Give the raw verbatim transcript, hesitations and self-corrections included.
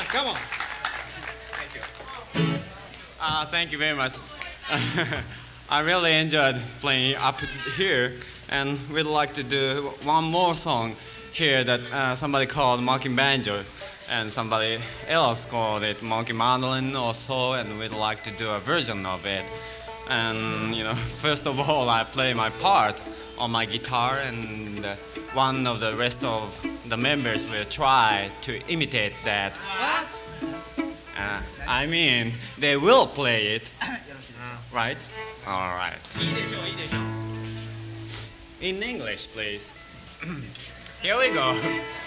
Come on. Uh, thank you very much. I really enjoyed playing up here, and we'd like to do one more song here that uh, somebody called Monkey Banjo, and somebody else called it Monkey Mandolin or so, and we'd like to do a version of it. And you know, first of all, I play my part on my guitar, and uh, one of the rest of the members will try to imitate that. What? Uh, I mean, they will play it, right? All right. いいでしょう、いいでしょう。 In English, please. Here we go.